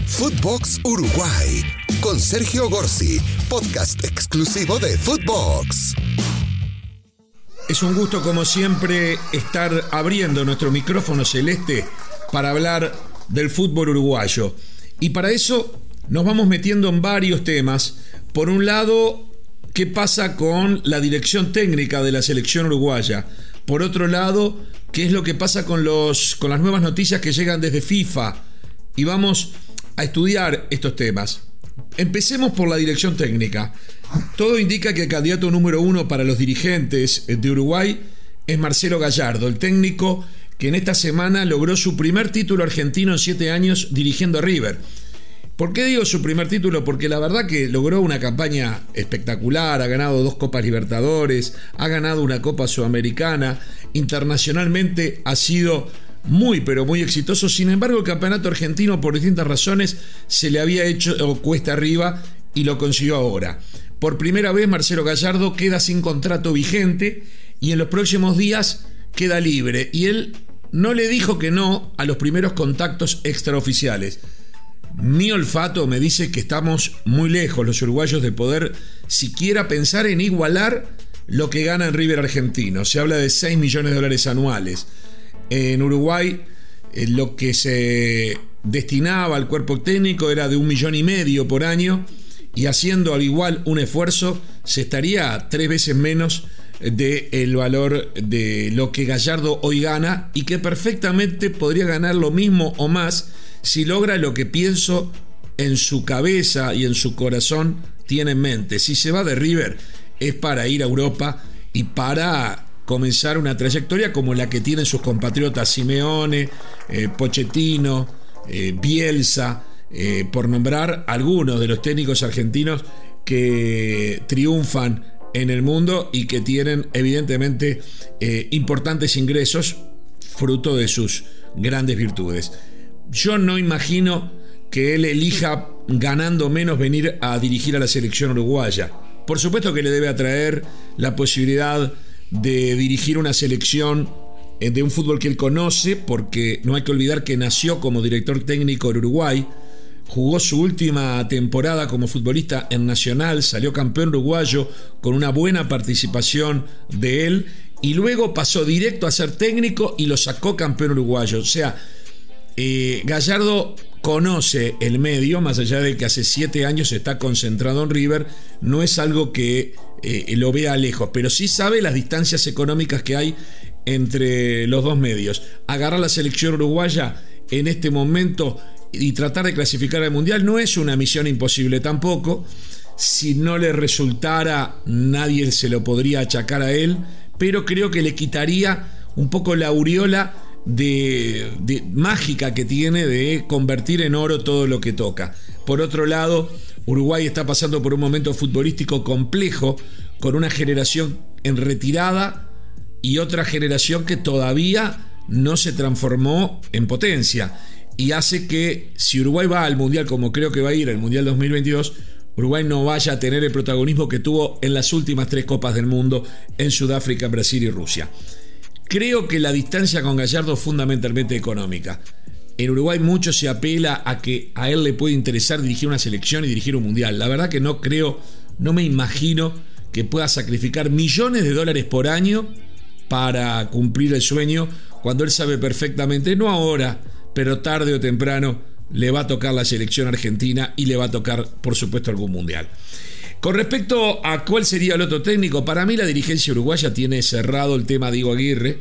Footbox Uruguay con Sergio Gorsi, podcast exclusivo de Footbox. Es un gusto, como siempre, estar abriendo nuestro micrófono celeste para hablar del fútbol uruguayo. Y para eso nos vamos metiendo en varios temas. Por un lado, ¿qué pasa con la dirección técnica de la selección uruguaya? Por otro lado, ¿qué es lo que pasa con las nuevas noticias que llegan desde FIFA? Y vamos a estudiar estos temas. Empecemos por la dirección técnica. Todo indica que el candidato número uno para los dirigentes de Uruguay es Marcelo Gallardo, el técnico que en esta semana logró su primer título argentino en 7 años dirigiendo a River. ¿Por qué digo su primer título? Porque la verdad que logró una campaña espectacular, ha ganado 2 Copas Libertadores, ha ganado una Copa Sudamericana, internacionalmente ha sido muy pero muy exitoso. Sin embargo, el campeonato argentino, por distintas razones, se le había hecho cuesta arriba y lo consiguió ahora. Por primera vez, Marcelo Gallardo queda sin contrato vigente y en los próximos días queda libre. Y él no le dijo que no a los primeros contactos extraoficiales. Mi olfato me dice que estamos muy lejos los uruguayos de poder siquiera pensar en igualar lo que gana en River argentino. Se habla de 6 millones de dólares anuales. En Uruguay lo que se destinaba al cuerpo técnico era de 1,5 millones por año, y haciendo al igual un esfuerzo se estaría 3 veces menos del valor de lo que Gallardo hoy gana, y que perfectamente podría ganar lo mismo o más si logra lo que pienso en su cabeza y en su corazón tiene en mente. Si se va de River es para ir a Europa y para comenzar una trayectoria como la que tienen sus compatriotas Simeone, Pochettino, Bielsa, por nombrar algunos de los técnicos argentinos que triunfan en el mundo y que tienen evidentemente importantes ingresos fruto de sus grandes virtudes. Yo no imagino que él elija, ganando menos, venir a dirigir a la selección uruguaya. Por supuesto que le debe atraer la posibilidad de dirigir una selección de un fútbol que él conoce, porque no hay que olvidar que nació como director técnico en Uruguay, jugó su última temporada como futbolista en Nacional, salió campeón uruguayo con una buena participación de él, y luego pasó directo a ser técnico y lo sacó campeón uruguayo. O sea, Gallardo conoce el medio, más allá de que hace 7 años está concentrado en River. No es algo que lo vea lejos, pero sí sabe las distancias económicas que hay entre los dos medios. Agarrar la selección uruguaya en este momento y tratar de clasificar al Mundial no es una misión imposible tampoco. Si no le resultara, nadie se lo podría achacar a él, pero creo que le quitaría un poco la aureola de mágica que tiene de convertir en oro todo lo que toca. Por otro lado, Uruguay está pasando por un momento futbolístico complejo, con una generación en retirada y otra generación que todavía no se transformó en potencia, y hace que, si Uruguay va al Mundial, como creo que va a ir al Mundial 2022, Uruguay no vaya a tener el protagonismo que tuvo en las últimas 3 Copas del Mundo, en Sudáfrica, Brasil y Rusia. Creo que la distancia con Gallardo es fundamentalmente económica. En Uruguay mucho se apela a que a él le puede interesar dirigir una selección y dirigir un mundial. La verdad que no me imagino que pueda sacrificar millones de dólares por año para cumplir el sueño, cuando él sabe perfectamente, no ahora, pero tarde o temprano, le va a tocar la selección argentina y le va a tocar, por supuesto, algún mundial. Con respecto a cuál sería el otro técnico, para mí la dirigencia uruguaya tiene cerrado el tema Diego Aguirre,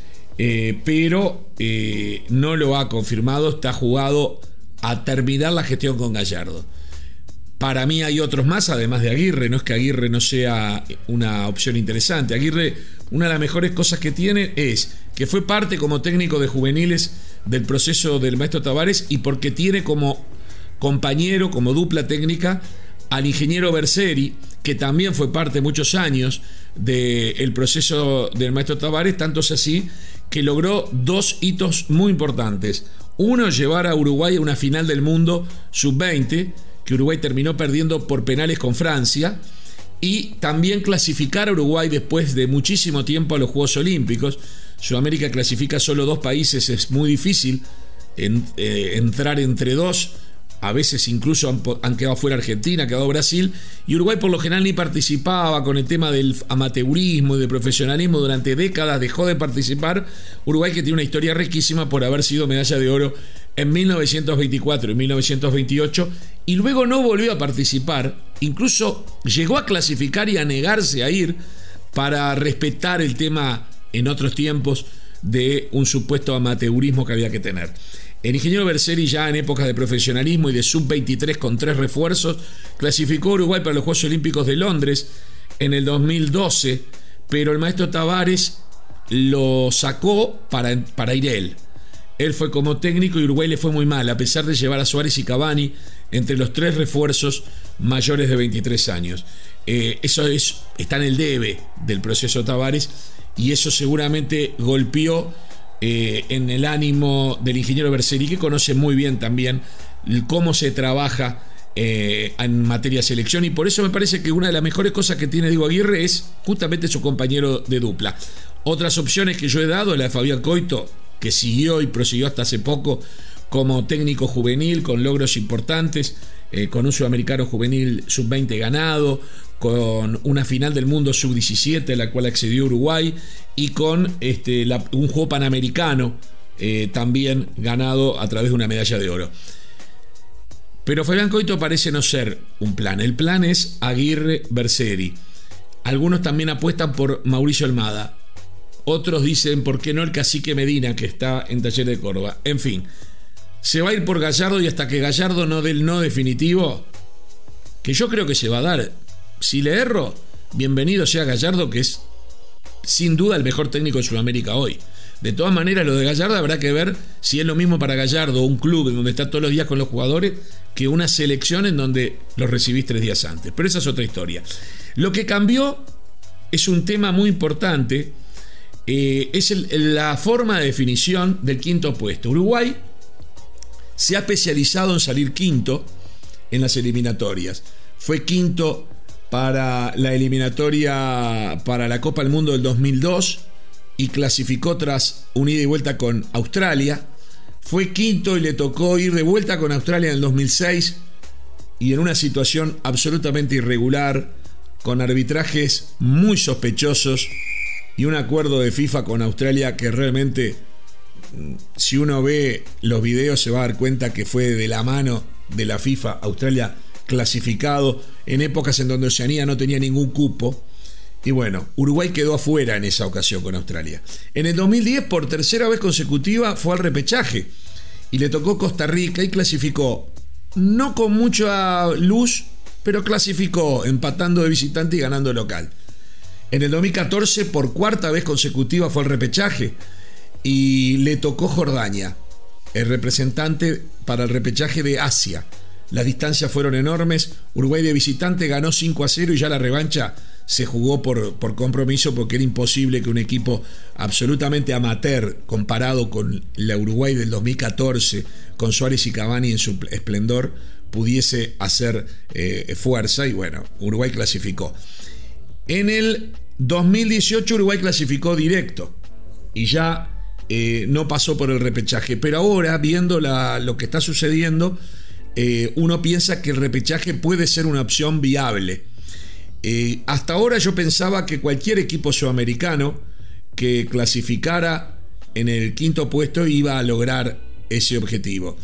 pero no lo ha confirmado, está jugado a terminar la gestión con Gallardo. Para mí hay otros más, además de Aguirre. No es que Aguirre no sea una opción interesante. Aguirre, una de las mejores cosas que tiene es que fue parte como técnico de juveniles del proceso del maestro Tavares, y porque tiene como compañero, como dupla técnica, al ingeniero Berseri, que también fue parte muchos años del proceso del maestro Tavares. Tanto es así que logró 2 hitos muy importantes. Uno, llevar a Uruguay a una final del mundo sub-20, que Uruguay terminó perdiendo por penales con Francia, y también clasificar a Uruguay después de muchísimo tiempo a los Juegos Olímpicos. Sudamérica clasifica solo 2 países, es muy difícil entrar entre 2 a veces incluso han quedado fuera Argentina, ha quedado Brasil, y Uruguay por lo general ni participaba con el tema del amateurismo y del profesionalismo durante décadas, dejó de participar. Uruguay, que tiene una historia riquísima por haber sido medalla de oro en 1924 y 1928, y luego no volvió a participar, incluso llegó a clasificar y a negarse a ir para respetar el tema en otros tiempos de un supuesto amateurismo que había que tener. El ingeniero Berseri, ya en épocas de profesionalismo y de sub-23 con 3 refuerzos, clasificó a Uruguay para los Juegos Olímpicos de Londres en el 2012, pero el maestro Tavares lo sacó para ir él. Él fue como técnico y Uruguay le fue muy mal, a pesar de llevar a Suárez y Cavani entre los 3 refuerzos mayores de 23 años. Eso está en el debe del proceso Tavares, y eso seguramente golpeó en el ánimo del ingeniero Berseri, que conoce muy bien también cómo se trabaja en materia de selección, y por eso me parece que una de las mejores cosas que tiene Diego Aguirre es justamente su compañero de dupla. Otras opciones que yo he dado, la de Fabián Coito, que siguió y prosiguió hasta hace poco como técnico juvenil con logros importantes, con un sudamericano juvenil sub-20 ganado, con una final del mundo sub-17 a la cual accedió Uruguay, y con un juego panamericano también ganado a través de una medalla de oro. Pero Fabián Coito parece no ser un plan. El plan es Aguirre-Berseri. Algunos también apuestan por Mauricio Almada. Otros dicen, ¿por qué no el Cacique Medina, que está en Talleres de Córdoba? En fin, se va a ir por Gallardo, y hasta que Gallardo no dé el no definitivo, que yo creo que se va a dar. Si le erro, bienvenido sea Gallardo, que es sin duda el mejor técnico de Sudamérica hoy. De todas maneras, lo de Gallardo habrá que ver si es lo mismo para Gallardo, un club en donde está todos los días con los jugadores, que una selección en donde los recibís 3 días antes. Pero esa es otra historia. Lo que cambió es un tema muy importante, es la forma de definición del quinto puesto. Uruguay se ha especializado en salir quinto en las eliminatorias. Fue quinto para la eliminatoria para la Copa del Mundo del 2002 y clasificó tras un ida y vuelta con Australia. Fue quinto y le tocó ir de vuelta con Australia en el 2006, y en una situación absolutamente irregular, con arbitrajes muy sospechosos y un acuerdo de FIFA con Australia que realmente, si uno ve los videos, se va a dar cuenta que fue de la mano de la FIFA. Australia clasificado en épocas en donde Oceanía no tenía ningún cupo, y bueno, Uruguay quedó afuera en esa ocasión con Australia. En el 2010, por tercera vez consecutiva, fue al repechaje y le tocó Costa Rica y clasificó, no con mucha luz, pero clasificó empatando de visitante y ganando local. En el 2014, por cuarta vez consecutiva, fue al repechaje y le tocó Jordania, el representante para el repechaje de Asia. Las distancias fueron enormes. Uruguay de visitante ganó 5-0 y ya la revancha se jugó por compromiso, porque era imposible que un equipo absolutamente amateur comparado con la Uruguay del 2014, con Suárez y Cavani en su esplendor, pudiese hacer fuerza, y bueno, Uruguay clasificó. En el 2018 Uruguay clasificó directo y ya no pasó por el repechaje, pero ahora, viendo lo que está sucediendo, uno piensa que el repechaje puede ser una opción viable. Hasta ahora yo pensaba que cualquier equipo sudamericano que clasificara en el quinto puesto iba a lograr ese objetivo,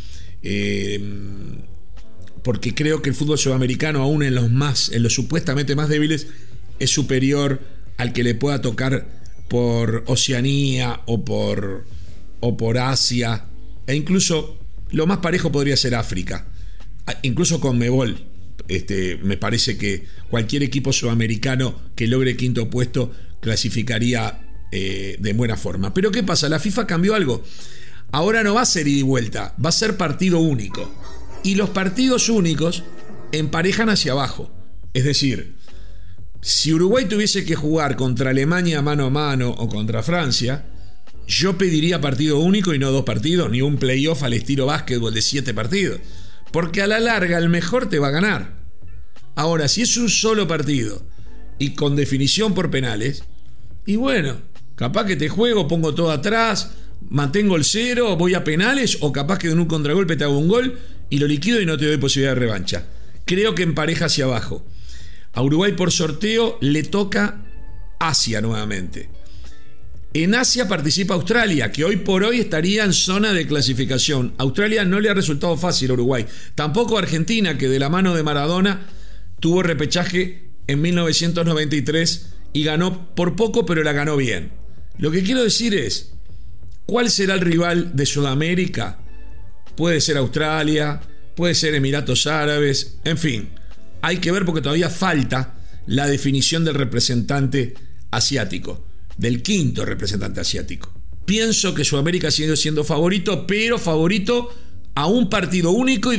porque creo que el fútbol sudamericano, aún en los supuestamente más débiles, es superior al que le pueda tocar por Oceanía o por Asia, e incluso lo más parejo podría ser África. Incluso con Conmebol, me parece que cualquier equipo sudamericano que logre quinto puesto clasificaría de buena forma. Pero ¿qué pasa? La FIFA cambió algo. Ahora no va a ser ida y vuelta, va a ser partido único. Y los partidos únicos emparejan hacia abajo. Es decir, si Uruguay tuviese que jugar contra Alemania mano a mano o contra Francia, yo pediría partido único y no 2 partidos, ni un playoff al estilo básquetbol de 7 partidos. Porque a la larga el mejor te va a ganar. Ahora, si es un solo partido y con definición por penales, y bueno, capaz que te juego, pongo todo atrás, mantengo el 0, voy a penales, o capaz que en un contragolpe te hago un gol y lo liquido y no te doy posibilidad de revancha. Creo que empareja hacia abajo. A Uruguay por sorteo le toca Asia nuevamente. En Asia participa Australia, que hoy por hoy estaría en zona de clasificación. Australia no le ha resultado fácil a Uruguay. Tampoco Argentina, que de la mano de Maradona tuvo repechaje en 1993 y ganó por poco, pero la ganó bien. Lo que quiero decir es, ¿cuál será el rival de Sudamérica? Puede ser Australia, puede ser Emiratos Árabes, en fin. Hay que ver porque todavía falta la definición del representante asiático, del quinto representante asiático. Pienso que Sudamérica sigue siendo favorito, pero favorito a un partido único y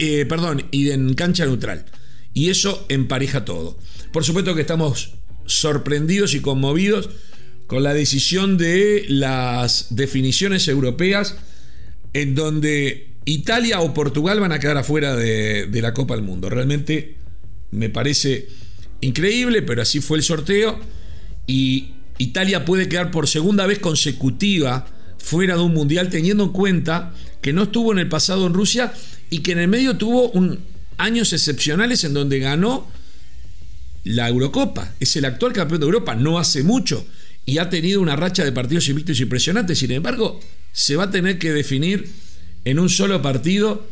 en cancha neutral. Y eso empareja todo. Por supuesto que estamos sorprendidos y conmovidos con la decisión de las definiciones europeas, en donde Italia o Portugal van a quedar afuera de la Copa del Mundo. Realmente me parece increíble, pero así fue el sorteo. Y Italia puede quedar por segunda vez consecutiva fuera de un mundial, teniendo en cuenta que no estuvo en el pasado en Rusia y que en el medio tuvo años excepcionales en donde ganó la Eurocopa. Es el actual campeón de Europa, no hace mucho, y ha tenido una racha de partidos invictos impresionantes. Sin embargo, se va a tener que definir en un solo partido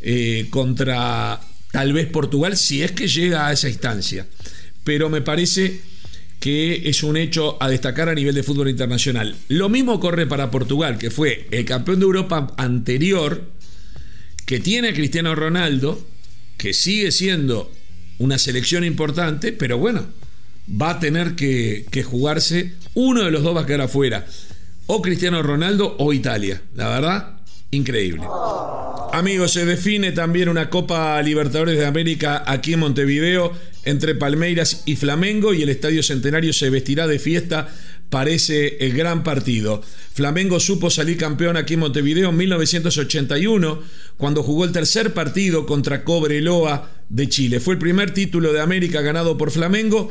contra tal vez Portugal, si es que llega a esa instancia. Pero me parece que es un hecho a destacar a nivel de fútbol internacional. Lo mismo corre para Portugal, que fue el campeón de Europa anterior, que tiene a Cristiano Ronaldo, que sigue siendo una selección importante, pero bueno, va a tener que jugarse, uno de los dos va a quedar afuera, o Cristiano Ronaldo o Italia. La verdad, increíble. Amigos, se define también una Copa Libertadores de América aquí en Montevideo entre Palmeiras y Flamengo, y el Estadio Centenario se vestirá de fiesta para ese gran partido. Flamengo supo salir campeón aquí en Montevideo en 1981, cuando jugó el tercer partido contra Cobreloa de Chile. Fue el primer título de América ganado por Flamengo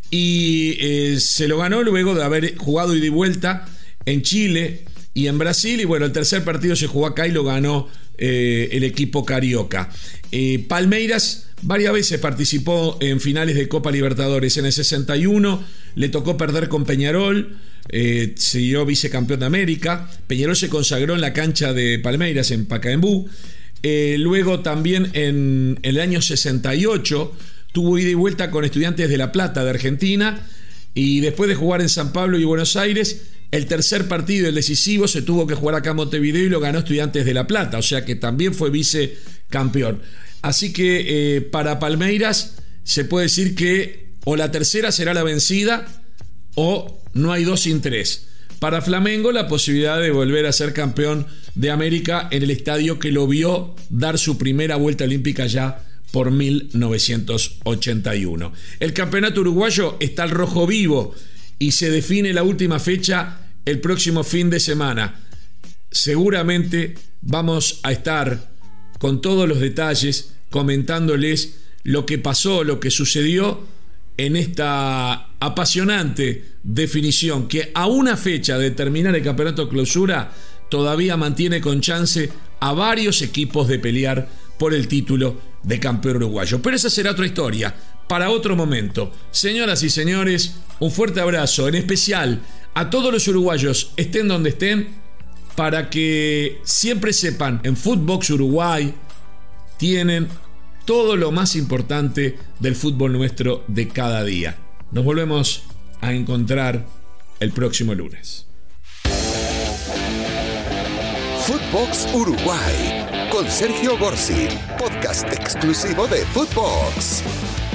y se lo ganó luego de haber jugado ida y vuelta en Chile y en Brasil, y bueno, el tercer partido se jugó acá y lo ganó el equipo carioca. Palmeiras varias veces participó en finales de Copa Libertadores. En el 61 le tocó perder con Peñarol, siguió vicecampeón de América. Peñarol se consagró en la cancha de Palmeiras en Pacaembu. Luego también en el año 68 tuvo ida y vuelta con Estudiantes de La Plata de Argentina, y después de jugar en San Pablo y Buenos Aires, el tercer partido, el decisivo, se tuvo que jugar acá en Montevideo y lo ganó Estudiantes de La Plata, o sea que también fue vicecampeón. Así que para Palmeiras se puede decir que o la tercera será la vencida o no hay dos sin tres. Para Flamengo, la posibilidad de volver a ser campeón de América en el estadio que lo vio dar su primera vuelta olímpica ya por 1981. El campeonato uruguayo está al rojo vivo y se define la última fecha el próximo fin de semana. Seguramente vamos a estar con todos los detalles comentándoles lo que pasó, lo que sucedió en esta apasionante definición que a una fecha de terminar el campeonato clausura todavía mantiene con chance a varios equipos de pelear por el título de campeón uruguayo. Pero esa será otra historia para otro momento. Señoras y señores, un fuerte abrazo, en especial a todos los uruguayos, estén donde estén, para que siempre sepan, en Footbox Uruguay tienen todo lo más importante del fútbol nuestro de cada día. Nos volvemos a encontrar el próximo lunes. Footbox Uruguay con Sergio Gorsi, podcast exclusivo de Footbox.